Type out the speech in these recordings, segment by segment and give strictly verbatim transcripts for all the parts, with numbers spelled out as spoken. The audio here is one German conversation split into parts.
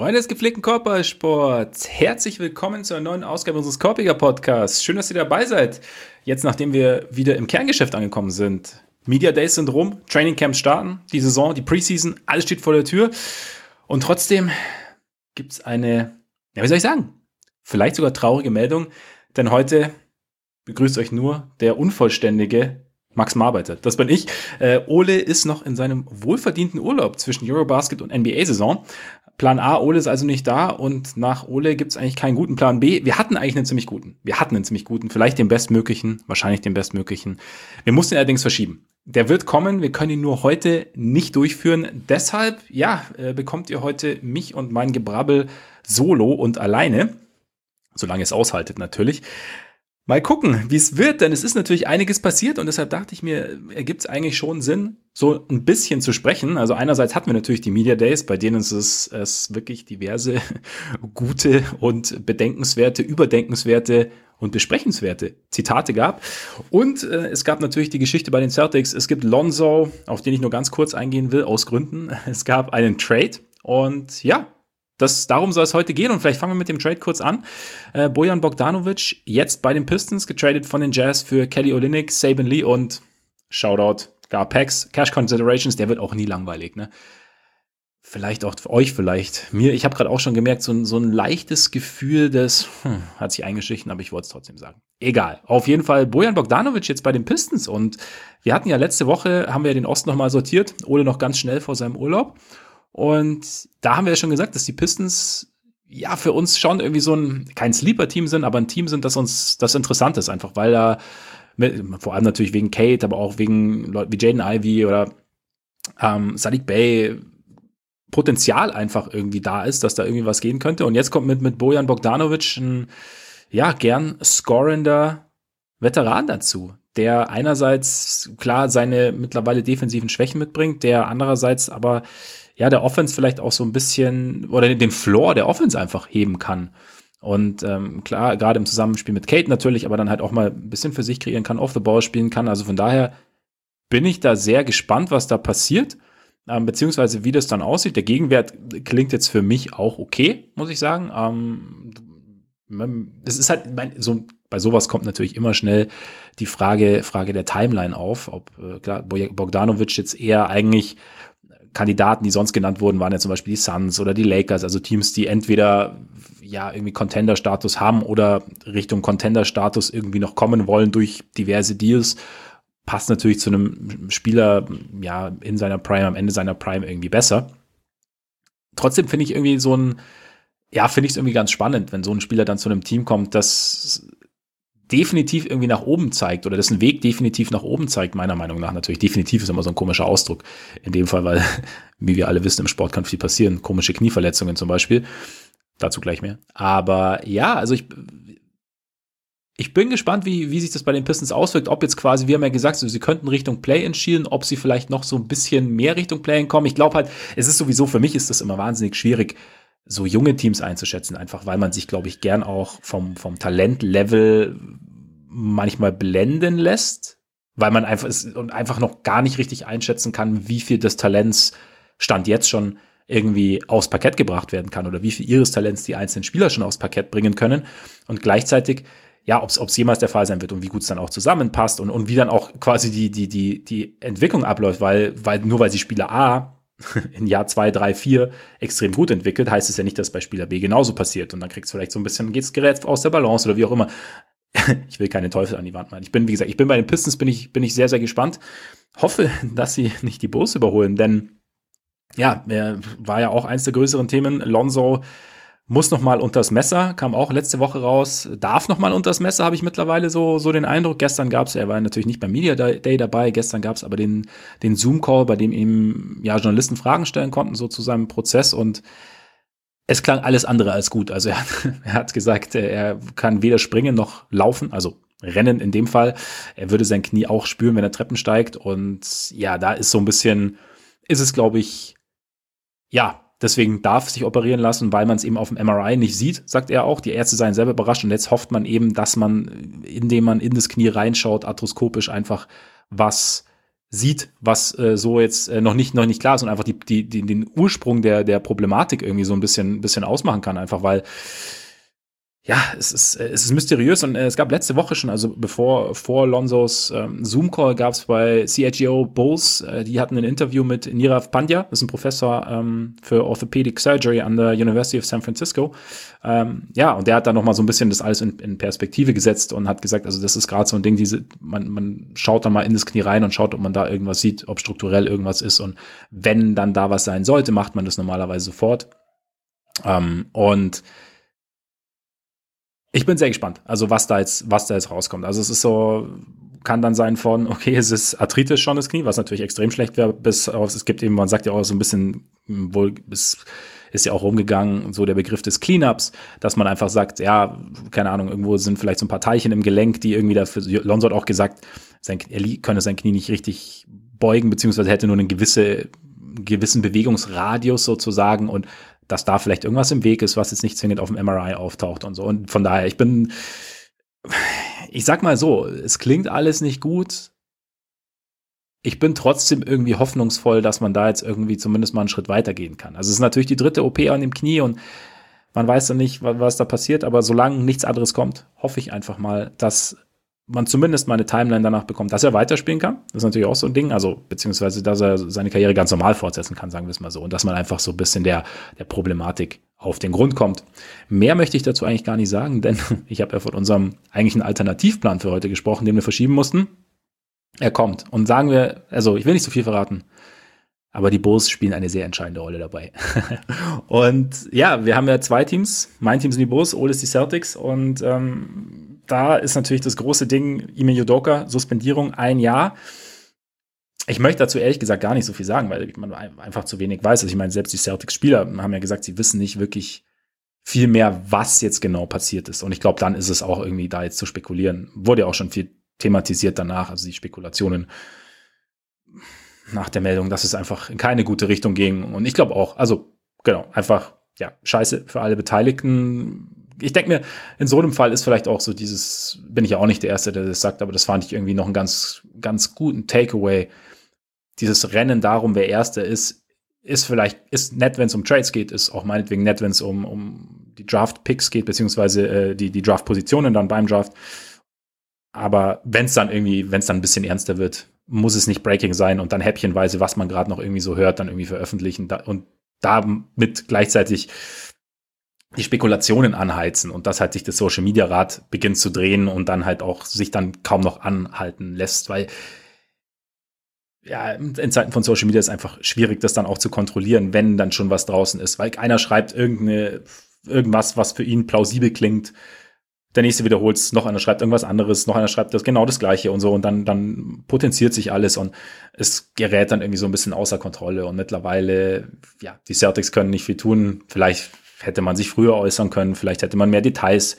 Freunde des gepflegten Körpersports, herzlich willkommen zu einer neuen Ausgabe unseres Korpiger Podcasts. Schön, dass ihr dabei seid. Jetzt, nachdem wir wieder im Kerngeschäft angekommen sind. Media Days sind rum, Training Camps starten, die Saison, die Preseason, alles steht vor der Tür. Und trotzdem gibt es eine, ja, wie soll ich sagen, vielleicht sogar traurige Meldung, denn heute begrüßt euch nur der unvollständige Max Marbeiter. Das bin ich. Äh, Ole ist noch in seinem wohlverdienten Urlaub zwischen Eurobasket und N B A-Saison. Plan A, Ole ist also nicht da und nach Ole gibt es eigentlich keinen guten Plan B. Wir hatten eigentlich einen ziemlich guten. Wir hatten einen ziemlich guten, vielleicht den bestmöglichen, wahrscheinlich den bestmöglichen. Wir mussten ihn allerdings verschieben. Der wird kommen, wir können ihn nur heute nicht durchführen. Deshalb, ja, äh, bekommt ihr heute mich und mein Gebrabbel solo und alleine. Solange es aushaltet natürlich. Mal gucken, wie es wird, denn es ist natürlich einiges passiert und deshalb dachte ich mir, ergibt es eigentlich schon Sinn, so ein bisschen zu sprechen. Also einerseits hatten wir natürlich die Media Days, bei denen es, es wirklich diverse gute und bedenkenswerte, überdenkenswerte und besprechenswerte Zitate gab. Und äh, es gab natürlich die Geschichte bei den Celtics. Es gibt Lonzo, auf den ich nur ganz kurz eingehen will, aus Gründen. Es gab einen Trade und ja, Das, darum soll es heute gehen und vielleicht fangen wir mit dem Trade kurz an. Äh, Bojan Bogdanovic, jetzt bei den Pistons, getradet von den Jazz für Kelly Olynyk, Saben Lee und Shoutout Gar Pax, Cash Considerations, der wird auch nie langweilig, ne? Vielleicht auch für euch, vielleicht mir. Ich habe gerade auch schon gemerkt, so ein, so ein leichtes Gefühl, das hm, hat sich eingeschlichen, aber ich wollte es trotzdem sagen. Egal. Auf jeden Fall Bojan Bogdanovic jetzt bei den Pistons und wir hatten ja letzte Woche, haben wir den Osten nochmal sortiert, Ole noch ganz schnell vor seinem Urlaub. Und da haben wir ja schon gesagt, dass die Pistons ja für uns schon irgendwie so ein, kein Sleeper-Team sind, aber ein Team sind, das uns das interessant ist, einfach weil da, mit, vor allem natürlich wegen Kate, aber auch wegen Leuten wie Jaden Ivey oder ähm, Saddiq Bey Potenzial einfach irgendwie da ist, dass da irgendwie was gehen könnte. Und jetzt kommt mit, mit Bojan Bogdanovic ein, ja, gern scorender Veteran dazu, der einerseits klar seine mittlerweile defensiven Schwächen mitbringt, der andererseits aber ja, der Offense vielleicht auch so ein bisschen, oder den Floor der Offense einfach heben kann. Und ähm, klar, gerade im Zusammenspiel mit Kate natürlich, aber dann halt auch mal ein bisschen für sich kreieren kann, off the ball spielen kann. Also von daher bin ich da sehr gespannt, was da passiert, ähm, beziehungsweise wie das dann aussieht. Der Gegenwert klingt jetzt für mich auch okay, muss ich sagen. Ähm, es ist halt, mein, so, bei sowas kommt natürlich immer schnell die Frage, Frage der Timeline auf, ob äh, klar, Bogdanovic jetzt eher eigentlich Kandidaten, die sonst genannt wurden, waren ja zum Beispiel die Suns oder die Lakers, also Teams, die entweder ja irgendwie Contender-Status haben oder Richtung Contender-Status irgendwie noch kommen wollen durch diverse Deals. Passt natürlich zu einem Spieler ja in seiner Prime, am Ende seiner Prime irgendwie besser. Trotzdem finde ich irgendwie so ein, ja, finde ich es irgendwie ganz spannend, wenn so ein Spieler dann zu einem Team kommt, das definitiv irgendwie nach oben zeigt oder dessen Weg definitiv nach oben zeigt, meiner Meinung nach natürlich. Definitiv ist immer so ein komischer Ausdruck in dem Fall, weil, wie wir alle wissen, im Sport kann viel passieren. Komische Knieverletzungen zum Beispiel. Dazu gleich mehr. Aber ja, also ich, ich bin gespannt, wie, wie sich das bei den Pistons auswirkt. Ob jetzt quasi, wir haben ja gesagt, so, sie könnten Richtung Play-In schielen, ob sie vielleicht noch so ein bisschen mehr Richtung Play-In kommen. Ich glaube halt, es ist sowieso, für mich ist das immer wahnsinnig schwierig, so junge Teams einzuschätzen, einfach weil man sich, glaube ich, gern auch vom, vom Talentlevel manchmal blenden lässt, weil man einfach ist und einfach noch gar nicht richtig einschätzen kann, wie viel des Talents Stand jetzt schon irgendwie aufs Parkett gebracht werden kann oder wie viel ihres Talents die einzelnen Spieler schon aufs Parkett bringen können und gleichzeitig, ja, ob es jemals der Fall sein wird und wie gut es dann auch zusammenpasst und, und wie dann auch quasi die, die, die, die Entwicklung abläuft, weil, weil nur weil sie Spieler A in Jahr zwei, drei, vier extrem gut entwickelt, heißt es ja nicht, dass bei Spieler B genauso passiert. Und dann kriegst du vielleicht so ein bisschen, geht's Gerät aus der Balance oder wie auch immer. Ich will keine Teufel an die Wand malen. Ich bin, wie gesagt, ich bin bei den Pistons, bin ich, bin ich sehr, sehr gespannt. Hoffe, dass sie nicht die Bulls überholen, denn ja, war ja auch eins der größeren Themen. Lonzo muss noch mal unters Messer, kam auch letzte Woche raus, darf noch mal unters Messer, habe ich mittlerweile so, so den Eindruck. Gestern gab es, er war natürlich nicht beim Media Day dabei, gestern gab es aber den, den Zoom-Call, bei dem ihm ja Journalisten Fragen stellen konnten, so zu seinem Prozess und es klang alles andere als gut. Also er hat, er hat gesagt, er kann weder springen noch laufen, also rennen in dem Fall. Er würde sein Knie auch spüren, wenn er Treppen steigt und ja, da ist so ein bisschen, ist es glaube ich, ja, deswegen darf sich operieren lassen, weil man es eben auf dem M R I nicht sieht, sagt er auch. Die Ärzte seien selber überrascht und jetzt hofft man eben, dass man, indem man in das Knie reinschaut, arthroskopisch einfach was sieht, was äh, so jetzt äh, noch nicht noch nicht klar ist und einfach die, die, die, den Ursprung der, der Problematik irgendwie so ein bisschen, bisschen ausmachen kann, einfach weil ja, es ist, äh, es ist mysteriös und äh, es gab letzte Woche schon, also bevor vor Lonzos ähm, Zoom-Call gab es bei C H G O Bulls, äh, die hatten ein Interview mit Nirav Pandya, das ist ein Professor ähm, für Orthopedic Surgery an der University of San Francisco. Ähm, ja, und der hat dann nochmal so ein bisschen das alles in, in Perspektive gesetzt und hat gesagt, also das ist gerade so ein Ding, diese, man, man schaut da mal in das Knie rein und schaut, ob man da irgendwas sieht, ob strukturell irgendwas ist und wenn dann da was sein sollte, macht man das normalerweise sofort. Ähm, und Ich bin sehr gespannt, also was da jetzt, was da jetzt rauskommt. Also es ist so, kann dann sein von, okay, es ist Arthritis schon das Knie, was natürlich extrem schlecht wäre, bis auf, es gibt eben, man sagt ja auch so ein bisschen, wohl, es ist ja auch rumgegangen, so der Begriff des Cleanups, dass man einfach sagt, ja, keine Ahnung, irgendwo sind vielleicht so ein paar Teilchen im Gelenk, die irgendwie dafür, Lonzo hat auch gesagt, sein, er könne sein Knie nicht richtig beugen, beziehungsweise hätte nur einen gewisse, gewissen Bewegungsradius sozusagen und dass da vielleicht irgendwas im Weg ist, was jetzt nicht zwingend auf dem M R I auftaucht und so. Und von daher, ich bin, ich sag mal so, es klingt alles nicht gut. Ich bin trotzdem irgendwie hoffnungsvoll, dass man da jetzt irgendwie zumindest mal einen Schritt weitergehen kann. Also es ist natürlich die dritte O P an dem Knie und man weiß dann nicht, was da passiert, aber solange nichts anderes kommt, hoffe ich einfach mal, dass man zumindest mal eine Timeline danach bekommt, dass er weiterspielen kann. Das ist natürlich auch so ein Ding, also beziehungsweise, dass er seine Karriere ganz normal fortsetzen kann, sagen wir es mal so. Und dass man einfach so ein bisschen der, der Problematik auf den Grund kommt. Mehr möchte ich dazu eigentlich gar nicht sagen, denn ich habe ja von unserem eigentlichen Alternativplan für heute gesprochen, den wir verschieben mussten. Er kommt. Und sagen wir, also ich will nicht so viel verraten, aber die Bulls spielen eine sehr entscheidende Rolle dabei. Und ja, wir haben ja zwei Teams. Mein Team sind die Bulls, Ole ist die Celtics. Und ähm, da ist natürlich das große Ding, Ime Udoka, Suspendierung, ein Jahr. Ich möchte dazu ehrlich gesagt gar nicht so viel sagen, weil man einfach zu wenig weiß. Also ich meine, selbst die Celtics-Spieler haben ja gesagt, sie wissen nicht wirklich viel mehr, was jetzt genau passiert ist. Und ich glaube, dann ist es auch irgendwie da jetzt zu spekulieren. Wurde ja auch schon viel thematisiert danach, also die Spekulationen nach der Meldung, dass es einfach in keine gute Richtung ging. Und ich glaube auch, also genau, einfach, ja, scheiße für alle Beteiligten. Ich denke mir, in so einem Fall ist vielleicht auch so dieses, bin ich ja auch nicht der Erste, der das sagt, aber das fand ich irgendwie noch einen ganz, ganz guten Takeaway. Dieses Rennen darum, wer Erster ist, ist vielleicht, ist nett, wenn es um Trades geht, ist auch meinetwegen nett, wenn es um, um die Draft-Picks geht, beziehungsweise äh, die, die Draft-Positionen dann beim Draft. Aber wenn es dann irgendwie, wenn es dann ein bisschen ernster wird, muss es nicht Breaking sein und dann häppchenweise, was man gerade noch irgendwie so hört, dann irgendwie veröffentlichen da, und damit gleichzeitig die Spekulationen anheizen und dass halt sich das Social Media Rad beginnt zu drehen und dann halt auch sich dann kaum noch anhalten lässt, weil ja, in Zeiten von Social Media ist einfach schwierig, das dann auch zu kontrollieren, wenn dann schon was draußen ist, weil einer schreibt irgendeine, irgendwas, was für ihn plausibel klingt, der nächste wiederholt es, noch einer schreibt irgendwas anderes, noch einer schreibt das genau das Gleiche und so und dann, dann potenziert sich alles und es gerät dann irgendwie so ein bisschen außer Kontrolle und mittlerweile, ja, die Celtics können nicht viel tun, vielleicht hätte man sich früher äußern können, vielleicht hätte man mehr Details,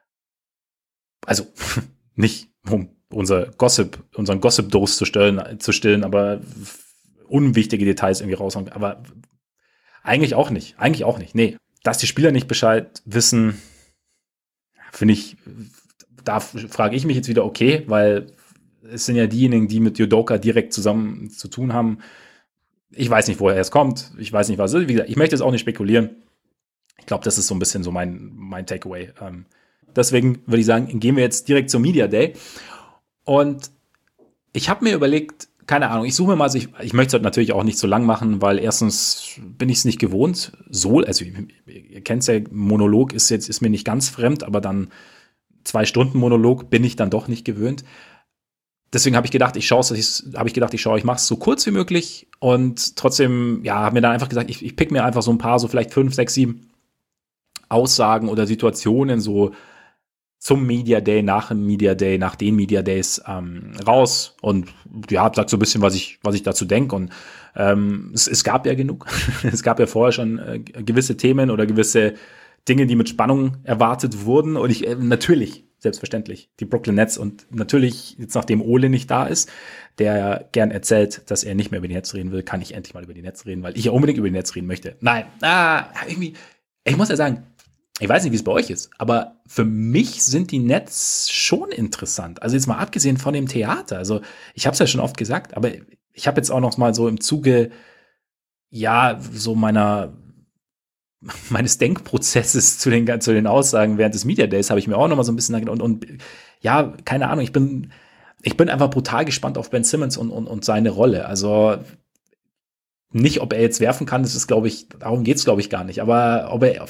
also nicht um unser Gossip, unseren Gossip-Durst zu stillen, zu stillen, aber unwichtige Details irgendwie raushauen, aber eigentlich auch nicht, eigentlich auch nicht, nee, dass die Spieler nicht Bescheid wissen, finde ich, da frage ich mich jetzt wieder, okay, weil es sind ja diejenigen, die mit Udoka direkt zusammen zu tun haben. Ich weiß nicht, woher es kommt. Ich weiß nicht, was es ist. Wie gesagt, ich möchte jetzt auch nicht spekulieren. Ich glaube, das ist so ein bisschen so mein, mein Takeaway. Ähm, deswegen würde ich sagen, gehen wir jetzt direkt zum Media Day. Und ich habe mir überlegt, keine Ahnung, ich suche mir mal, also ich, ich möchte es natürlich auch nicht so lang machen, weil erstens bin ich es nicht gewohnt, so, also ihr kennt es ja, Monolog ist jetzt, ist mir nicht ganz fremd, aber dann zwei Stunden Monolog bin ich dann doch nicht gewöhnt. Deswegen habe ich gedacht, ich schaue es, habe ich gedacht, ich schaue, ich mache es so kurz wie möglich und trotzdem, ja, habe mir dann einfach gesagt, ich, ich pick mir einfach so ein paar, so vielleicht fünf, sechs, sieben Aussagen oder Situationen so zum Media Day, nach dem Media Day, nach den Media Days ähm, raus und ja, sag so ein bisschen, was ich, was ich dazu denke. Und ähm, es, es gab ja genug. Es gab ja vorher schon äh, gewisse Themen oder gewisse Dinge, die mit Spannung erwartet wurden. Und ich äh, natürlich, selbstverständlich, die Brooklyn Nets und natürlich, jetzt nachdem Ole nicht da ist, der gern erzählt, dass er nicht mehr über die Nets reden will, kann ich endlich mal über die Nets reden, weil ich ja unbedingt über die Nets reden möchte. Nein, ah, irgendwie, ich muss ja sagen, ich weiß nicht, wie es bei euch ist, aber für mich sind die Nets schon interessant. Also jetzt mal abgesehen von dem Theater. Also ich habe es ja schon oft gesagt, aber ich habe jetzt auch noch mal so im Zuge, ja, so meiner meines Denkprozesses zu den, zu den Aussagen während des Media Days habe ich mir auch noch mal so ein bisschen und, und ja, keine Ahnung, ich bin, ich bin einfach brutal gespannt auf Ben Simmons und, und, und seine Rolle. Also nicht, ob er jetzt werfen kann, das ist, glaube ich, darum geht es, glaube ich, gar nicht. Aber ob er,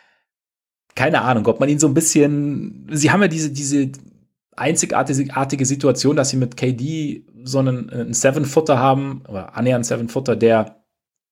keine Ahnung, ob man ihn so ein bisschen, sie haben ja diese, diese einzigartige Situation, dass sie mit K D so einen, einen Seven-Footer haben, oder annähernd Seven-Footer, der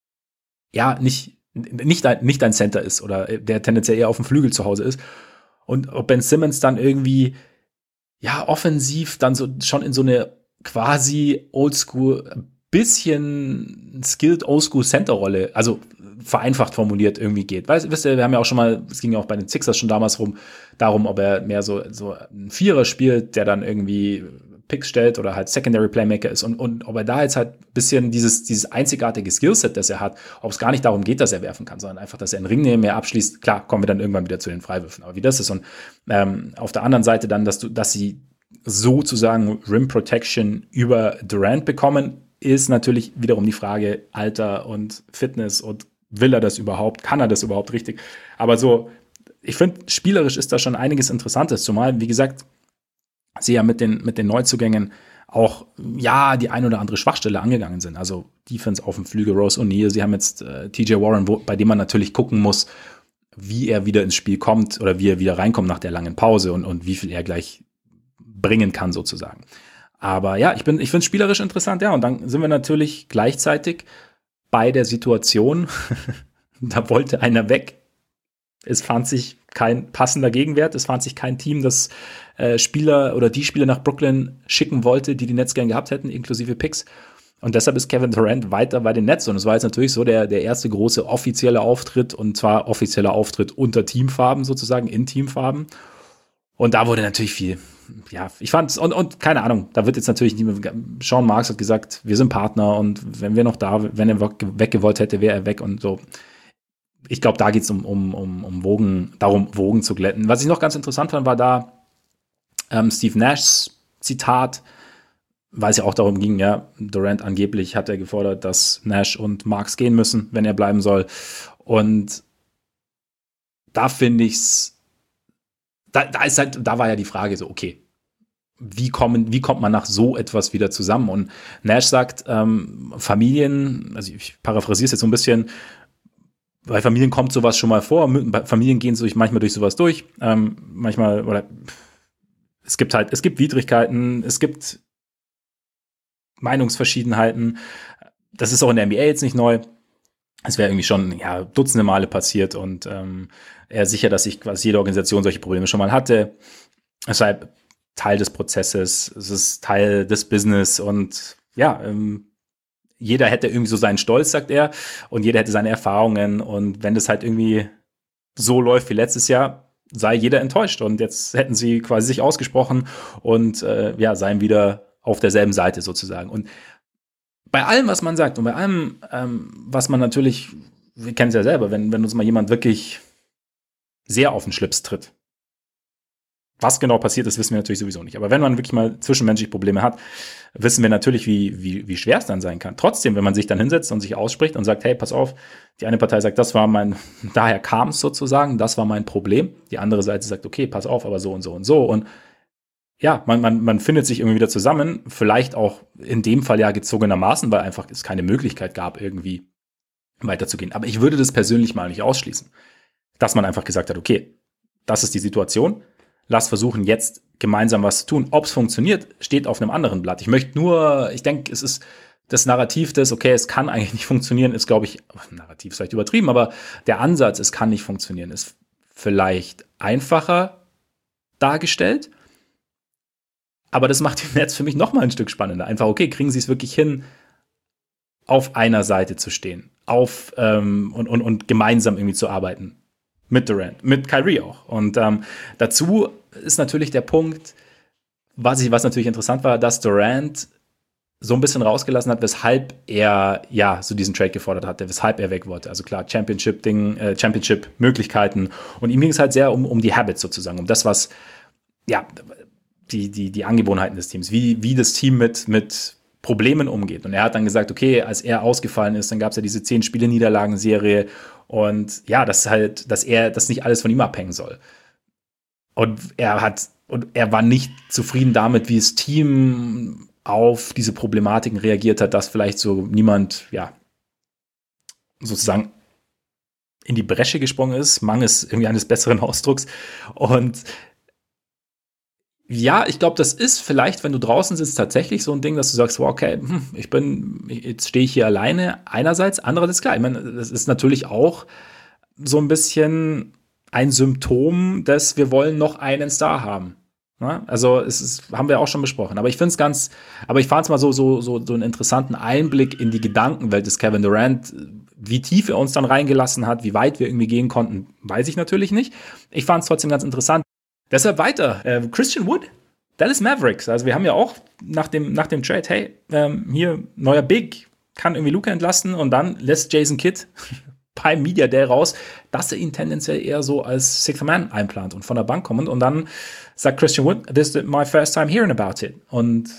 ja nicht nicht ein, nicht ein Center ist oder der tendenziell eher auf dem Flügel zu Hause ist. Und ob Ben Simmons dann irgendwie, ja, offensiv dann so schon in so eine quasi Oldschool, bisschen skilled Oldschool-Center-Rolle, also vereinfacht formuliert irgendwie geht. Weißt, wisst ihr, wir haben ja auch schon mal, es ging ja auch bei den Sixers schon damals rum, darum, ob er mehr so, so einen Vierer spielt, der dann irgendwie Picks stellt oder halt Secondary Playmaker ist und, und ob er da jetzt halt ein bisschen dieses, dieses einzigartige Skillset, das er hat, ob es gar nicht darum geht, dass er werfen kann, sondern einfach, dass er einen Ring nehmen, mehr abschließt. Klar, kommen wir dann irgendwann wieder zu den Freiwürfen, aber wie das ist und ähm, auf der anderen Seite dann, dass du, dass sie sozusagen Rim Protection über Durant bekommen, ist natürlich wiederum die Frage Alter und Fitness und will er das überhaupt, kann er das überhaupt richtig, aber so, ich finde, spielerisch ist da schon einiges Interessantes, zumal, wie gesagt, sie ja mit den, mit den Neuzugängen auch, ja, die ein oder andere Schwachstelle angegangen sind. Also Defense auf dem Flügel, Rose O'Neal, sie haben jetzt äh, T J Warren, wo, bei dem man natürlich gucken muss, wie er wieder ins Spiel kommt oder wie er wieder reinkommt nach der langen Pause und, und wie viel er gleich bringen kann sozusagen. Aber ja, ich bin, ich finde es spielerisch interessant, ja, und dann sind wir natürlich gleichzeitig bei der Situation, da wollte einer weg. Es fand sich kein passender Gegenwert. Es fand sich kein Team, das äh, Spieler oder die Spieler nach Brooklyn schicken wollte, die die Nets gern gehabt hätten, inklusive Picks. Und deshalb ist Kevin Durant weiter bei den Nets. Und es war jetzt natürlich so der, der erste große offizielle Auftritt, und zwar offizieller Auftritt unter Teamfarben sozusagen, in Teamfarben. Und da wurde natürlich viel, ja, ich fand's, und, und keine Ahnung, da wird jetzt natürlich nicht mehr, Sean Marks hat gesagt, wir sind Partner und wenn wir noch da, wenn er weggewollt hätte, wäre er weg und so. Ich glaube, da geht es um, um, um, um Wogen, darum, Wogen zu glätten. Was ich noch ganz interessant fand, war da ähm, Steve Nashs Zitat, weil es ja auch darum ging, ja, Durant angeblich hat er gefordert, dass Nash und Marks gehen müssen, wenn er bleiben soll. Und da finde ich's, da, da ist halt, da war ja die Frage so, okay, wie kommen, wie kommt man nach so etwas wieder zusammen? Und Nash sagt, ähm, Familien, also ich paraphrasiere es jetzt so ein bisschen, bei Familien kommt sowas schon mal vor. Familien gehen durch, manchmal durch sowas durch. Ähm, manchmal, oder es gibt halt, es gibt Widrigkeiten, es gibt Meinungsverschiedenheiten. Das ist auch in der N B A jetzt nicht neu. Es wäre irgendwie schon, ja, dutzende Male passiert und ähm, er ist sicher, dass sich quasi jede Organisation solche Probleme schon mal hatte. Deshalb Teil des Prozesses, es ist Teil des Business und ja, ähm, jeder hätte irgendwie so seinen Stolz, sagt er, und jeder hätte seine Erfahrungen. Und wenn das halt irgendwie so läuft wie letztes Jahr, sei jeder enttäuscht. Und jetzt hätten sie quasi sich ausgesprochen und äh, ja, seien wieder auf derselben Seite sozusagen. Und bei allem, was man sagt und bei allem, ähm, was man natürlich, wir kennen es ja selber, wenn, wenn uns mal jemand wirklich sehr auf den Schlips tritt. Was genau passiert ist, wissen wir natürlich sowieso nicht. Aber wenn man wirklich mal zwischenmenschliche Probleme hat, wissen wir natürlich, wie, wie, wie schwer es dann sein kann. Trotzdem, wenn man sich dann hinsetzt und sich ausspricht und sagt, hey, pass auf, die eine Partei sagt, das war mein, daher kam es sozusagen, das war mein Problem. Die andere Seite sagt, okay, pass auf, aber so und so und so. Und ja, man, man, man findet sich irgendwie wieder zusammen. Vielleicht auch in dem Fall ja gezogenermaßen, weil einfach es keine Möglichkeit gab, irgendwie weiterzugehen. Aber ich würde das persönlich mal nicht ausschließen. Dass man einfach gesagt hat, okay, das ist die Situation. Lass versuchen, jetzt gemeinsam was zu tun. Ob es funktioniert, steht auf einem anderen Blatt. Ich möchte nur, ich denke, es ist das Narrativ des, okay, es kann eigentlich nicht funktionieren, ist, glaube ich, Narrativ ist vielleicht übertrieben, aber der Ansatz, es kann nicht funktionieren, ist vielleicht einfacher dargestellt. Aber das macht den Netz für mich noch mal ein Stück spannender. Einfach, okay, kriegen sie es wirklich hin, auf einer Seite zu stehen, auf ähm, und, und, und gemeinsam irgendwie zu arbeiten. Mit Durant, mit Kyrie auch. Und ähm, dazu ist natürlich der Punkt, was, ich, was natürlich interessant war, dass Durant so ein bisschen rausgelassen hat, weshalb er ja so diesen Trade gefordert hatte, weshalb er weg wollte. Also klar, Championship-Ding, äh, Championship-Möglichkeiten. Und ihm ging es halt sehr um, um die Habits sozusagen, um das, was, ja, die, die, die Angewohnheiten des Teams, wie, wie das Team mit, mit Problemen umgeht. Und er hat dann gesagt, okay, als er ausgefallen ist, dann gab es ja diese zehn Spiele Niederlagenserie und ja, dass halt, dass er, dass nicht alles von ihm abhängen soll. Und er hat, und er war nicht zufrieden damit, wie das Team auf diese Problematiken reagiert hat, dass vielleicht so niemand, ja, sozusagen in die Bresche gesprungen ist, mangels irgendwie eines besseren Ausdrucks. Und ja, ich glaube, das ist vielleicht, wenn du draußen sitzt, tatsächlich so ein Ding, dass du sagst, wow, okay, ich bin, jetzt stehe ich hier alleine. Einerseits, andererseits klar. Ich meine, das ist natürlich auch so ein bisschen ein Symptom, dass wir wollen noch einen Star haben. Ja, also es ist, haben wir auch schon besprochen. Aber ich finde es ganz, aber ich fand es mal so, so, so, so einen interessanten Einblick in die Gedankenwelt des Kevin Durant. Wie tief er uns dann reingelassen hat, wie weit wir irgendwie gehen konnten, weiß ich natürlich nicht. Ich fand es trotzdem ganz interessant. Deshalb weiter. Äh, Christian Wood, Dallas Mavericks. Also wir haben ja auch nach dem, nach dem Trade, hey, ähm, hier neuer Big, kann irgendwie Luka entlasten und dann lässt Jason Kidd beim Media Day raus, dass er ihn tendenziell eher so als Sixth Man einplant und von der Bank kommend. Und dann sagt Christian Wood, this is my first time hearing about it. Und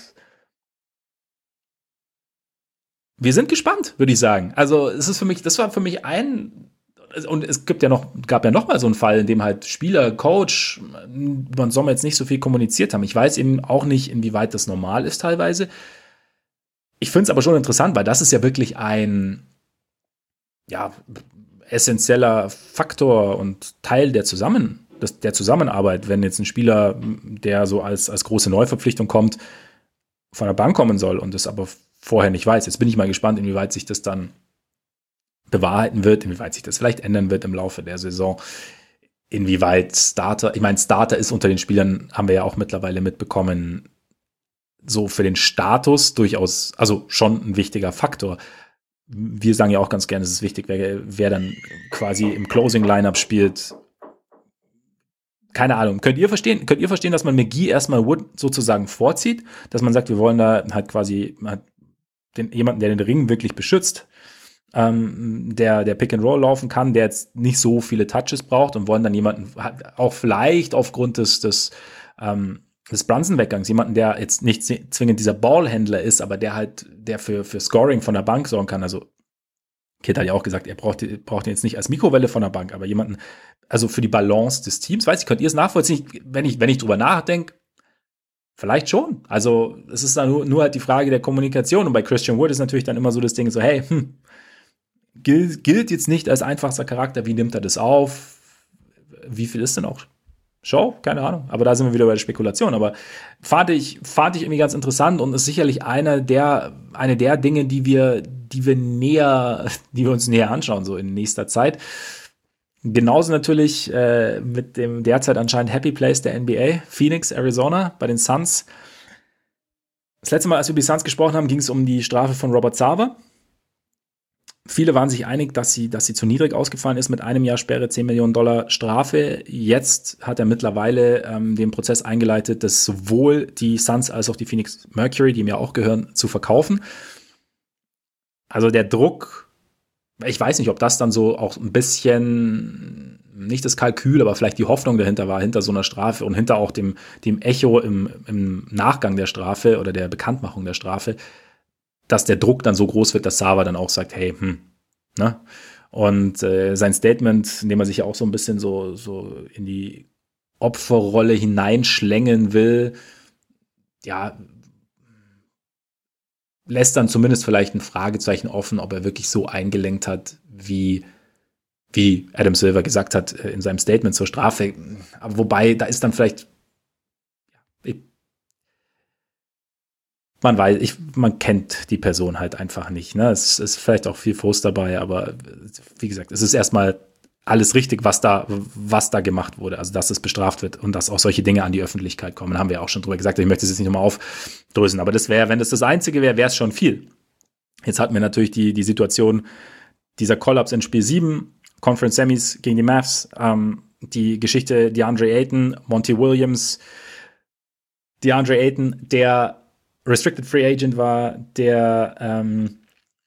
wir sind gespannt, würde ich sagen. Also es ist für mich, das war für mich ein, und es gibt ja noch, gab ja noch mal so einen Fall, in dem halt Spieler, Coach, man soll jetzt nicht so viel kommuniziert haben. Ich weiß eben auch nicht, inwieweit das normal ist teilweise. Ich finde es aber schon interessant, weil das ist ja wirklich ein, ja, essentieller Faktor und Teil der Zusammen, des, der Zusammenarbeit, wenn jetzt ein Spieler, der so als, als große Neuverpflichtung kommt, von der Bank kommen soll und das aber vorher nicht weiß. Jetzt bin ich mal gespannt, inwieweit sich das dann bewahrheiten wird, inwieweit sich das vielleicht ändern wird im Laufe der Saison, inwieweit Starter, ich meine, Starter ist unter den Spielern, haben wir ja auch mittlerweile mitbekommen, so für den Status durchaus, also schon ein wichtiger Faktor. Wir sagen ja auch ganz gerne, es ist wichtig, wer, wer dann quasi im Closing-Lineup spielt. Keine Ahnung. Könnt ihr verstehen, könnt ihr verstehen, dass man McGee erstmal Wood sozusagen vorzieht? Dass man sagt, wir wollen da halt quasi halt den, jemanden, der den Ring wirklich beschützt, ähm, der, der Pick and Roll laufen kann, der jetzt nicht so viele Touches braucht und wollen dann jemanden, auch vielleicht aufgrund des, des, ähm, des Brunson-Weggangs, jemanden, der jetzt nicht zwingend dieser Ballhändler ist, aber der halt, der für, für Scoring von der Bank sorgen kann. Also, Kid hat ja auch gesagt, er braucht, braucht ihn jetzt nicht als Mikrowelle von der Bank, aber jemanden, also für die Balance des Teams. Weiß ich, könnt ihr es nachvollziehen? Wenn ich, wenn ich drüber nachdenke, vielleicht schon. Also, es ist dann nur, nur halt die Frage der Kommunikation. Und bei Christian Wood ist natürlich dann immer so das Ding so, hey, hm, gilt, gilt jetzt nicht als einfachster Charakter, wie nimmt er das auf? Wie viel ist denn auch Show? Keine Ahnung. Aber da sind wir wieder bei der Spekulation. Aber fand ich, fand ich irgendwie ganz interessant und ist sicherlich einer der, eine der Dinge, die wir, die wir näher, die wir uns näher anschauen, so in nächster Zeit. Genauso natürlich äh, mit dem derzeit anscheinend Happy Place der N B A, Phoenix, Arizona, bei den Suns. Das letzte Mal, als wir über die Suns gesprochen haben, ging es um die Strafe von Robert Sarver. Viele waren sich einig, dass sie, dass sie zu niedrig ausgefallen ist mit einem Jahr Sperre, zehn Millionen Dollar Strafe. Jetzt hat er mittlerweile ähm, den Prozess eingeleitet, das sowohl die Suns als auch die Phoenix Mercury, die mir auch gehören, zu verkaufen. Also der Druck, ich weiß nicht, ob das dann so auch ein bisschen, nicht das Kalkül, aber vielleicht die Hoffnung dahinter war, hinter so einer Strafe und hinter auch dem, dem Echo im, im Nachgang der Strafe oder der Bekanntmachung der Strafe, dass der Druck dann so groß wird, dass Sarver dann auch sagt, hey, hm, ne? Und äh, sein Statement, in dem er sich ja auch so ein bisschen so, so in die Opferrolle hineinschlängeln will, ja, lässt dann zumindest vielleicht ein Fragezeichen offen, ob er wirklich so eingelenkt hat, wie, wie Adam Silver gesagt hat äh, in seinem Statement zur Strafe. Aber wobei, da ist dann vielleicht Man weiß, ich, man kennt die Person halt einfach nicht. Ne? Es ist vielleicht auch viel Frust dabei, aber wie gesagt, es ist erstmal alles richtig, was da, was da gemacht wurde. Also, dass es bestraft wird und dass auch solche Dinge an die Öffentlichkeit kommen. Haben wir auch schon drüber gesagt. Ich möchte es jetzt nicht nochmal aufdröseln. Aber das wäre, wenn das das Einzige wäre, wäre es schon viel. Jetzt hatten wir natürlich die, die Situation, dieser Kollaps in Spiel sieben, Conference Semis gegen die Mavs, ähm, die Geschichte DeAndre Ayton, Monty Williams, DeAndre Ayton, der Restricted Free Agent war, der ähm,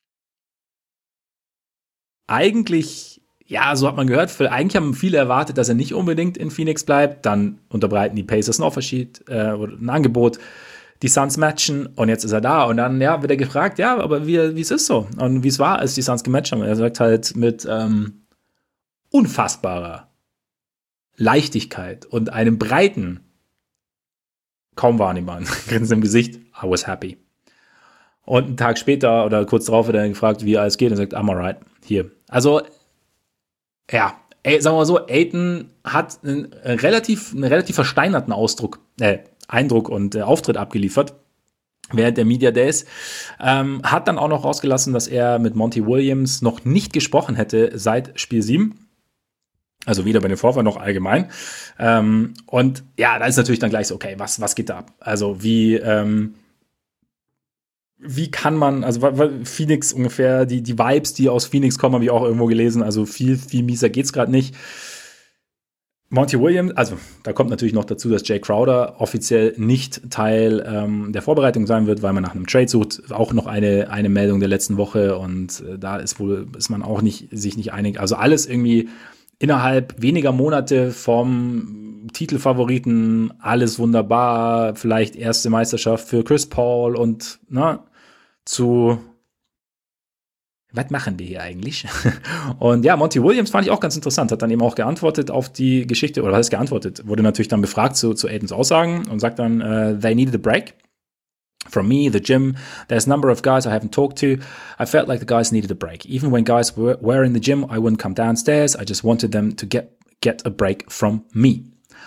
eigentlich, ja, so hat man gehört, für, eigentlich haben viele erwartet, dass er nicht unbedingt in Phoenix bleibt. Dann unterbreiten die Pacers ein Offersheet äh, oder ein Angebot. die Suns matchen und jetzt ist er da. Und dann, ja, wird er gefragt, ja, aber wie, wie es ist so und wie es war, als die Suns gematcht haben. Und er sagt halt mit ähm, unfassbarer Leichtigkeit und einem breiten, kaum wahrnehmbaren Grinsen im Gesicht, I was happy. Und einen Tag später oder kurz darauf wird er gefragt, wie alles geht und sagt, I'm alright, hier. Also, ja, ey, sagen wir mal so, Ayton hat einen relativ, einen relativ versteinerten Ausdruck, äh, Eindruck und äh, Auftritt abgeliefert während der Media Days. Ähm, hat dann auch noch rausgelassen, dass er mit Monty Williams noch nicht gesprochen hätte seit Spiel sieben. Also weder bei den Vorfällen noch allgemein. Ähm, und ja, da ist natürlich dann gleich so, okay, was, was geht da ab? Also wie, ähm, wie kann man, also Phoenix ungefähr, die, die Vibes, die aus Phoenix kommen, habe ich auch irgendwo gelesen. Also viel, viel mieser geht's gerade nicht. Monty Williams, also da kommt natürlich noch dazu, dass Jay Crowder offiziell nicht Teil ähm, der Vorbereitung sein wird, weil man nach einem Trade sucht. Auch noch eine, eine Meldung der letzten Woche und äh, da ist wohl, ist man auch nicht, sich nicht einig. Also alles irgendwie innerhalb weniger Monate vom Titelfavoriten, alles wunderbar, vielleicht erste Meisterschaft für Chris Paul und na, zu was machen die hier eigentlich? Und ja, Monty Williams fand ich auch ganz interessant, hat dann eben auch geantwortet auf die Geschichte, oder was heißt geantwortet, wurde natürlich dann befragt zu, zu Aytons Aussagen und sagt dann, uh, they needed a break. From me, the gym, there's a number of guys I haven't talked to. I felt like the guys needed a break. Even when guys were, were in the gym, I wouldn't come downstairs. I just wanted them to get, get a break from me.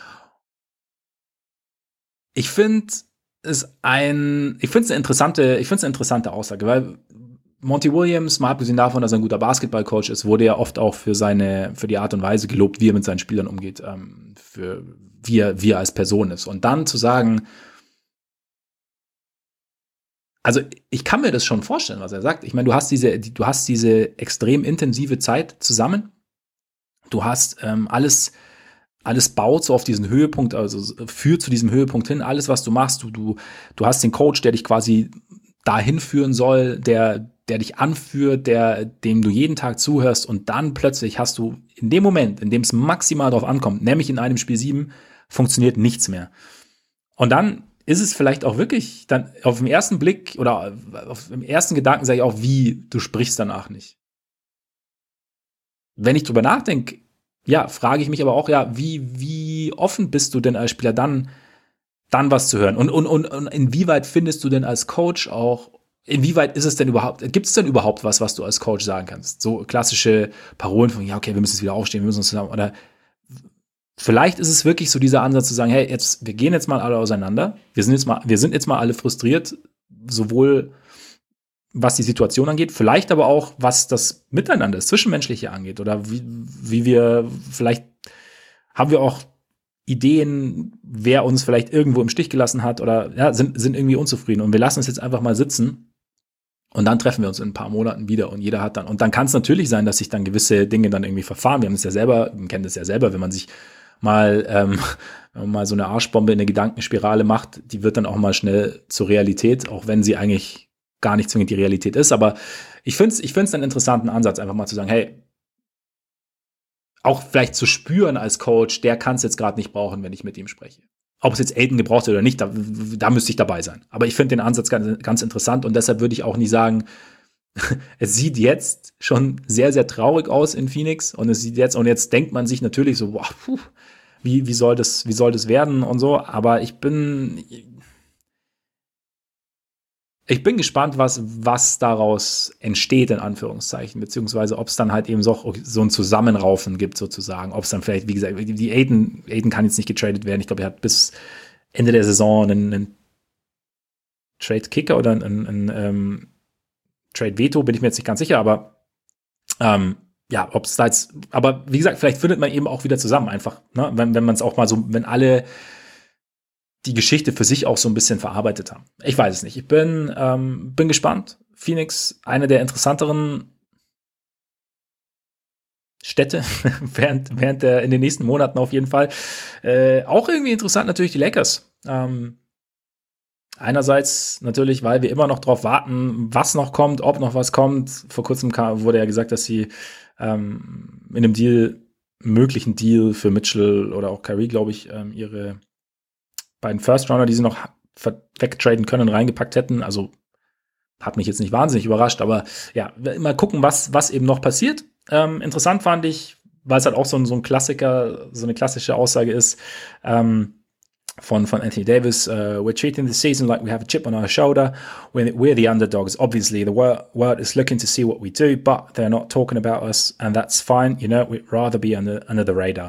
Ich finde es ein, ich finde es eine interessante, ich finde es eine interessante Aussage, weil Monty Williams, mal abgesehen davon, dass er ein guter Basketballcoach ist, wurde ja oft auch für seine, für die Art und Weise gelobt, wie er mit seinen Spielern umgeht, ähm, für wie er, wie er als Person ist. Und dann zu sagen, also ich kann mir das schon vorstellen, was er sagt. Ich meine, du hast diese, du hast diese extrem intensive Zeit zusammen. Du hast ähm, alles, alles baut so auf diesen Höhepunkt, also führt zu diesem Höhepunkt hin. Alles, was du machst, du, du, du hast den Coach, der dich quasi dahin führen soll, der, der dich anführt, der, dem du jeden Tag zuhörst. Und dann plötzlich hast du in dem Moment, in dem es maximal drauf ankommt, nämlich in einem Spiel sieben, funktioniert nichts mehr. Und dann ist es vielleicht auch wirklich dann auf den ersten Blick oder auf dem ersten Gedanken sage ich auch, wie, du sprichst danach nicht. Wenn ich drüber nachdenke, ja, frage ich mich aber auch, ja, wie, wie offen bist du denn als Spieler dann, dann was zu hören? Und, und, und, und inwieweit findest du denn als Coach auch, inwieweit ist es denn überhaupt, gibt es denn überhaupt was, was du als Coach sagen kannst? So klassische Parolen von, ja, okay, wir müssen jetzt wieder aufstehen, wir müssen uns zusammen, oder vielleicht ist es wirklich so dieser Ansatz zu sagen, hey, jetzt, wir gehen jetzt mal alle auseinander. Wir sind jetzt mal, wir sind jetzt mal alle frustriert, sowohl was die Situation angeht, vielleicht aber auch, was das Miteinander, das Zwischenmenschliche angeht. Oder wie, wie wir, vielleicht haben wir auch Ideen, wer uns vielleicht irgendwo im Stich gelassen hat oder ja, sind, sind irgendwie unzufrieden. Und wir lassen es jetzt einfach mal sitzen. Und dann treffen wir uns in ein paar Monaten wieder und jeder hat dann, und dann kann es natürlich sein, dass sich dann gewisse Dinge dann irgendwie verfahren. Wir haben es ja selber, wir kennen das ja selber, wenn man sich mal, ähm, wenn man mal so eine Arschbombe in eine Gedankenspirale macht, die wird dann auch mal schnell zur Realität, auch wenn sie eigentlich gar nicht zwingend die Realität ist. Aber ich finde es ich find's einen interessanten Ansatz, einfach mal zu sagen, hey, auch vielleicht zu spüren als Coach, der kann es jetzt gerade nicht brauchen, wenn ich mit ihm spreche. Ob es jetzt Ayton gebraucht hat oder nicht, da, da müsste ich dabei sein. Aber ich finde den Ansatz ganz, ganz interessant und deshalb würde ich auch nie sagen, es sieht jetzt schon sehr, sehr traurig aus in Phoenix und es sieht jetzt, und jetzt denkt man sich natürlich so, boah, puh, wie, wie soll das, wie soll das werden und so, aber ich bin, ich bin gespannt, was, was daraus entsteht, in Anführungszeichen, beziehungsweise ob es dann halt eben so, so ein Zusammenraufen gibt, sozusagen, ob es dann vielleicht, wie gesagt, die Ayton, Ayton kann jetzt nicht getradet werden, ich glaube, er hat bis Ende der Saison einen, einen Trade-Kicker oder einen, einen ähm, Trade-Veto, bin ich mir jetzt nicht ganz sicher, aber ähm, ja, ob es da jetzt, aber wie gesagt, vielleicht findet man eben auch wieder zusammen einfach, ne? wenn, wenn man es auch mal so, wenn alle die Geschichte für sich auch so ein bisschen verarbeitet haben. Ich weiß es nicht. Ich bin, ähm, bin gespannt. Phoenix, eine der interessanteren Städte während, während der, in den nächsten Monaten auf jeden Fall. Äh, auch irgendwie interessant natürlich die Lakers. Ähm, einerseits natürlich, weil wir immer noch drauf warten, was noch kommt, ob noch was kommt. Vor kurzem kam, wurde ja gesagt, dass sie ähm, in einem Deal, möglichen Deal für Mitchell oder auch Kyrie, glaube ich, ähm, ihre beiden First-Rounder, die sie noch wegtraden können, reingepackt hätten. Also hat mich jetzt nicht wahnsinnig überrascht, aber ja, mal gucken, was, was eben noch passiert. Ähm, interessant fand ich, weil es halt auch so ein, so ein Klassiker, so eine klassische Aussage ist, ähm, von, von Anthony Davis, uh, we're treating the season like we have a chip on our shoulder. We're, we're the underdogs. Obviously, the world, world is looking to see what we do, but they're not talking about us, and that's fine. You know, we'd rather be under, under the radar.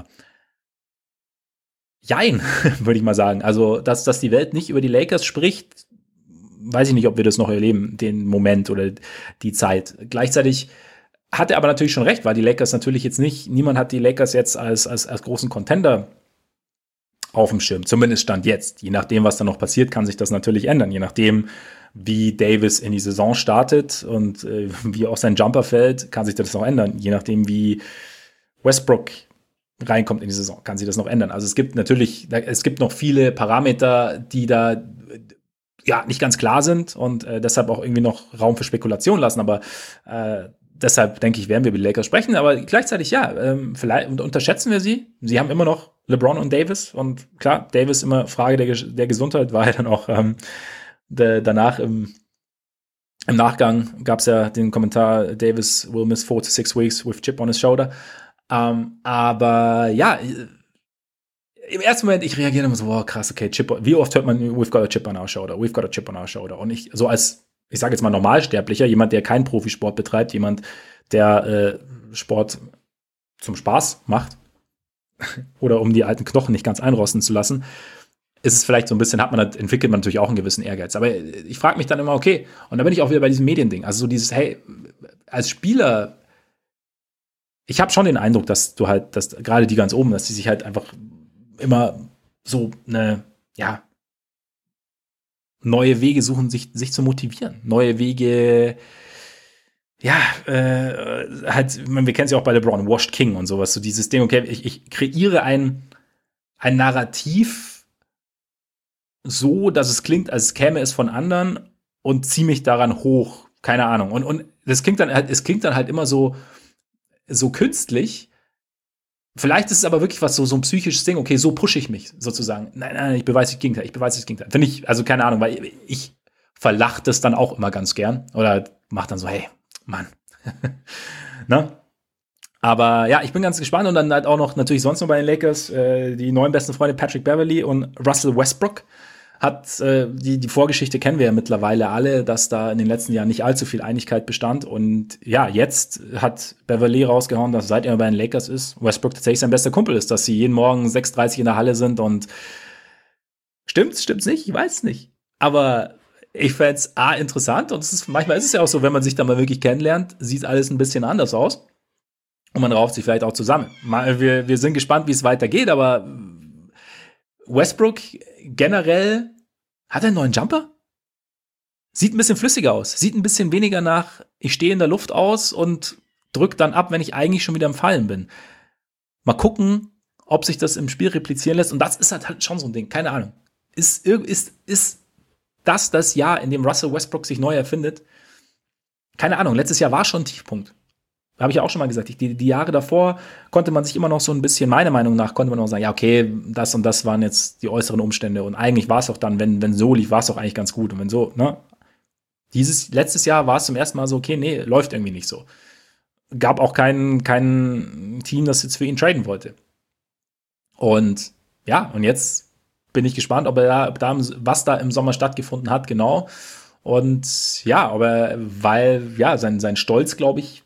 Jein, würde ich mal sagen. Also, dass, dass die Welt nicht über die Lakers spricht, weiß ich nicht, ob wir das noch erleben, den Moment oder die Zeit. Gleichzeitig hat er aber natürlich schon recht, weil die Lakers natürlich jetzt nicht, niemand hat die Lakers jetzt als, als, als großen Contender auf dem Schirm, zumindest Stand jetzt. Je nachdem, was da noch passiert, kann sich das natürlich ändern. Je nachdem, wie Davis in die Saison startet und äh, wie auch sein Jumper fällt, kann sich das noch ändern. Je nachdem, wie Westbrook reinkommt in die Saison, kann sich das noch ändern. Also es gibt natürlich, es gibt noch viele Parameter, die da ja nicht ganz klar sind und äh, deshalb auch irgendwie noch Raum für Spekulation lassen. Aber äh, deshalb denke ich, werden wir über die Lakers sprechen. Aber gleichzeitig, ja, ähm, vielleicht unterschätzen wir sie. Sie haben immer noch LeBron und Davis. Und klar, Davis immer Frage der, der Gesundheit, war ja dann auch ähm, de, danach im, im Nachgang gab es ja den Kommentar, Davis will miss four to six weeks with chip on his shoulder. Ähm, aber ja, im ersten Moment, ich reagiere immer so, wow, krass, okay, Chip, wie oft hört man, we've got a chip on our shoulder, we've got a chip on our shoulder. Und ich, so als, ich sage jetzt mal Normalsterblicher, jemand, der keinen Profisport betreibt, jemand, der äh, Sport zum Spaß macht oder um die alten Knochen nicht ganz einrosten zu lassen, ist es vielleicht so ein bisschen, hat man, entwickelt man natürlich auch einen gewissen Ehrgeiz. Aber ich frage mich dann immer, okay, und da bin ich auch wieder bei diesem Mediending. Also so dieses, hey, als Spieler, ich habe schon den Eindruck, dass du halt, dass gerade die ganz oben, dass die sich halt einfach immer so eine, ja, neue Wege suchen, sich, sich zu motivieren. Neue Wege, ja, äh, halt, wir kennen es ja auch bei LeBron, Washed King und sowas, so dieses Ding, okay, ich, ich kreiere ein, ein Narrativ so, dass es klingt, als käme es von anderen und ziehe mich daran hoch, keine Ahnung. Und, und das klingt dann halt, es klingt dann halt immer so, so künstlich. Vielleicht ist es aber wirklich was so, so ein psychisches Ding, okay, so pushe ich mich sozusagen. Nein, nein, ich beweise das Gegenteil, ich beweise das Gegenteil. Finde ich, also keine Ahnung, weil ich verlache das dann auch immer ganz gern oder mach dann so, hey, Mann. Ne? Aber ja, ich bin ganz gespannt und dann halt auch noch natürlich sonst noch bei den Lakers äh, die neuen besten Freunde Patrick Beverley und Russell Westbrook. Hat äh, die, die Vorgeschichte kennen wir ja mittlerweile alle, dass da in den letzten Jahren nicht allzu viel Einigkeit bestand. Und ja, jetzt hat Beverley rausgehauen, dass seit er bei den Lakers ist, Westbrook tatsächlich sein bester Kumpel ist, dass sie jeden Morgen sechs Uhr dreißig in der Halle sind. Und stimmt's, stimmt's nicht? Ich weiß nicht. Aber ich fände es A, interessant. Und es ist, manchmal ist es ja auch so, wenn man sich da mal wirklich kennenlernt, sieht alles ein bisschen anders aus. Und man rauft sich vielleicht auch zusammen. Mal, wir, wir sind gespannt, wie es weitergeht, aber Westbrook generell, hat er einen neuen Jumper? Sieht ein bisschen flüssiger aus. Sieht ein bisschen weniger nach, ich stehe in der Luft aus und drück dann ab, wenn ich eigentlich schon wieder im Fallen bin. Mal gucken, ob sich das im Spiel replizieren lässt. Und das ist halt schon so ein Ding. Keine Ahnung. Ist, ist, ist das das Jahr, in dem Russell Westbrook sich neu erfindet? Keine Ahnung. Letztes Jahr war schon ein Tiefpunkt. Habe ich ja auch schon mal gesagt. Die, die Jahre davor konnte man sich immer noch so ein bisschen, meiner Meinung nach, konnte man noch sagen, ja, okay, das und das waren jetzt die äußeren Umstände. Und eigentlich war es auch dann, wenn, wenn so lief, war es auch eigentlich ganz gut. Und wenn so, ne? Dieses, letztes Jahr war es zum ersten Mal so, okay, nee, läuft irgendwie nicht so. Gab auch kein, kein Team, das jetzt für ihn traden wollte. Und ja, und jetzt bin ich gespannt, ob er da, ob da was da im Sommer stattgefunden hat, genau. Und ja, aber weil, ja, sein, sein Stolz, glaube ich,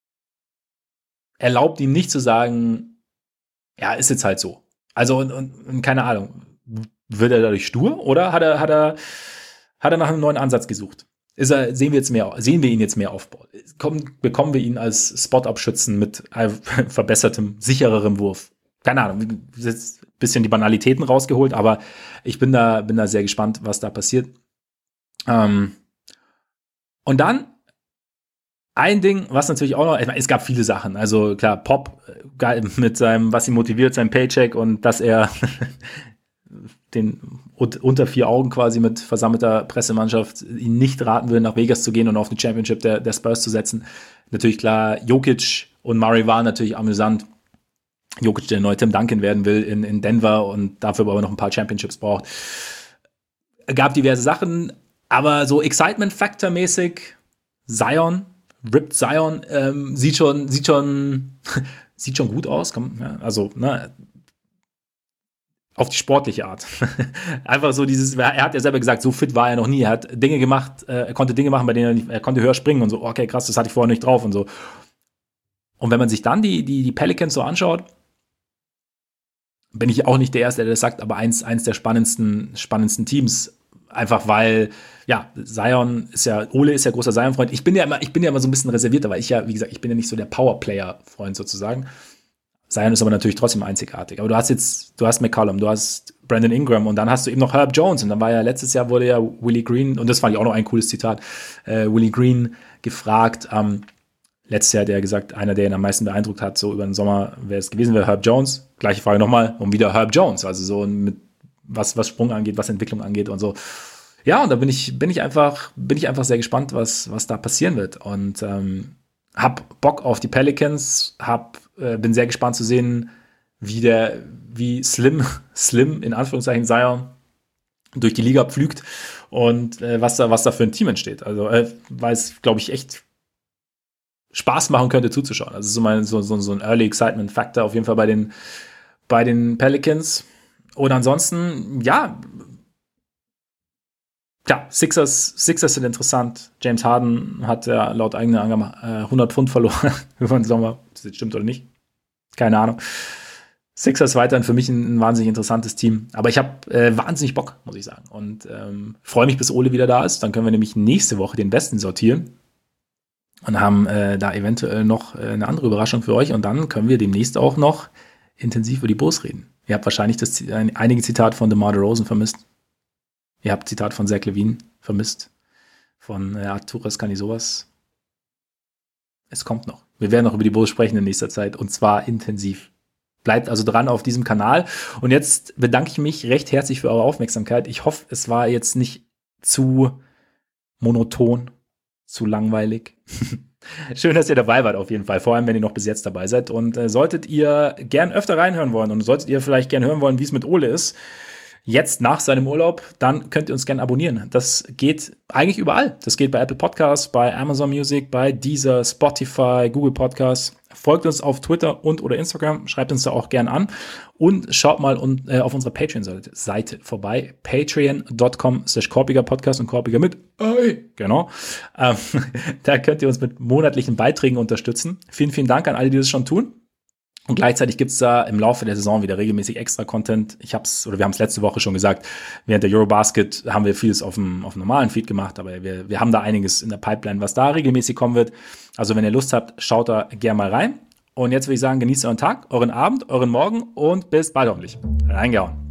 erlaubt ihm nicht zu sagen, ja, ist jetzt halt so. Also, und, und, und keine Ahnung, wird er dadurch stur oder hat er, hat er, hat er nach einem neuen Ansatz gesucht? Ist er, sehen wir jetzt mehr, sehen wir ihn jetzt mehr aufbauen? Kommen, bekommen wir ihn als Spot-Up-Schützen mit verbessertem, sichererem Wurf? Keine Ahnung, jetzt ein bisschen die Banalitäten rausgeholt, aber ich bin da, bin da sehr gespannt, was da passiert. Ähm, und dann ein Ding, was natürlich auch noch, ich meine, es gab viele Sachen. Also klar, Pop mit seinem, was ihn motiviert, seinem Paycheck und dass er den unter vier Augen quasi mit versammelter Pressemannschaft ihn nicht raten will, nach Vegas zu gehen und auf eine Championship der, der Spurs zu setzen. Natürlich klar, Jokic und Murray waren natürlich amüsant. Jokic, der neue Tim Duncan werden will in, in Denver und dafür aber noch ein paar Championships braucht. gab diverse Sachen, aber so Excitement-Factor-mäßig, Zion, Ripped Zion, ähm, sieht schon, sieht schon, sieht schon gut aus. Komm, ja, also, ne, auf die sportliche Art. Einfach so dieses, er hat ja selber gesagt, so fit war er noch nie. Er hat Dinge gemacht, äh, er konnte Dinge machen, bei denen er nicht, er konnte höher springen und so, okay, krass, das hatte ich vorher nicht drauf und so. Und wenn man sich dann die, die, die Pelicans so anschaut, bin ich auch nicht der Erste, der das sagt, aber eins, eins der spannendsten, spannendsten Teams. Einfach weil, ja, Zion ist ja, Ole ist ja großer Zion-Freund. Ich bin ja immer, ich bin ja immer so ein bisschen reservierter, weil ich ja, wie gesagt, ich bin ja nicht so der Powerplayer-Freund sozusagen. Zion ist aber natürlich trotzdem einzigartig. Aber du hast jetzt, du hast McCollum, du hast Brandon Ingram und dann hast du eben noch Herb Jones. Und dann war ja letztes Jahr wurde ja Willie Green, und das fand ich auch noch ein cooles Zitat, äh, Willie Green gefragt, ähm, letztes Jahr hat er gesagt, einer, der ihn am meisten beeindruckt hat, so über den Sommer, wer es gewesen wäre, Herb Jones. Gleiche Frage nochmal, und wieder Herb Jones. Also so mit was, was Sprung angeht, was Entwicklung angeht und so. Ja, und da bin ich, bin ich einfach, bin ich einfach sehr gespannt, was, was da passieren wird. Und ähm, hab Bock auf die Pelicans, hab, äh, bin sehr gespannt zu sehen, wie der, wie Slim, Slim, in Anführungszeichen, Zion durch die Liga pflügt und äh, was da, was da für ein Team entsteht. Also, äh, weil es, glaube ich, echt Spaß machen könnte zuzuschauen. Also so, mein, so, so, so ein Early Excitement Factor auf jeden Fall bei den, bei den Pelicans. Und ansonsten, ja, ja, Sixers, Sixers sind interessant. James Harden hat ja laut eigener Angabe äh, hundert Pfund verloren über den Sommer. Ob das jetzt stimmt oder nicht, keine Ahnung. Sixers weiterhin für mich ein, ein wahnsinnig interessantes Team. Aber ich habe äh, wahnsinnig Bock, muss ich sagen. Und ähm, freue mich, bis Ole wieder da ist. Dann können wir nämlich nächste Woche den Besten sortieren. Und haben äh, da eventuell noch äh, eine andere Überraschung für euch. Und dann können wir demnächst auch noch intensiv über die Bulls reden. Ihr habt wahrscheinlich das, ein, einige Zitate von DeMar DeRozan vermisst. Ihr habt Zitat von Zach LaVine vermisst. Von äh, Arturas Canisovas. Es kommt noch. Wir werden noch über die Bulls sprechen in nächster Zeit. Und zwar intensiv. Bleibt also dran auf diesem Kanal. Und jetzt bedanke ich mich recht herzlich für eure Aufmerksamkeit. Ich hoffe, es war jetzt nicht zu monoton, zu langweilig. Schön, dass ihr dabei wart auf jeden Fall, vor allem, wenn ihr noch bis jetzt dabei seid. Und äh, solltet ihr gern öfter reinhören wollen und solltet ihr vielleicht gern hören wollen, wie es mit Ole ist, jetzt nach seinem Urlaub, dann könnt ihr uns gerne abonnieren. Das geht eigentlich überall. Das geht bei Apple Podcasts, bei Amazon Music, bei Deezer, Spotify, Google Podcasts. Folgt uns auf Twitter und oder Instagram, schreibt uns da auch gern an und schaut mal un, äh, auf unserer Patreon-Seite vorbei, patreon.com slash Korpiger Podcast und Korpiger mit Ei, genau. Ähm, da könnt ihr uns mit monatlichen Beiträgen unterstützen. Vielen, vielen Dank an alle, die das schon tun. Und gleichzeitig gibt's da im Laufe der Saison wieder regelmäßig extra Content. Ich hab's, oder wir haben es letzte Woche schon gesagt, während der Eurobasket haben wir vieles auf dem, auf dem normalen Feed gemacht, aber wir, wir haben da einiges in der Pipeline, was da regelmäßig kommen wird. Also wenn ihr Lust habt, schaut da gerne mal rein. Und jetzt würde ich sagen, genießt euren Tag, euren Abend, euren Morgen und bis bald hoffentlich. Reingehauen.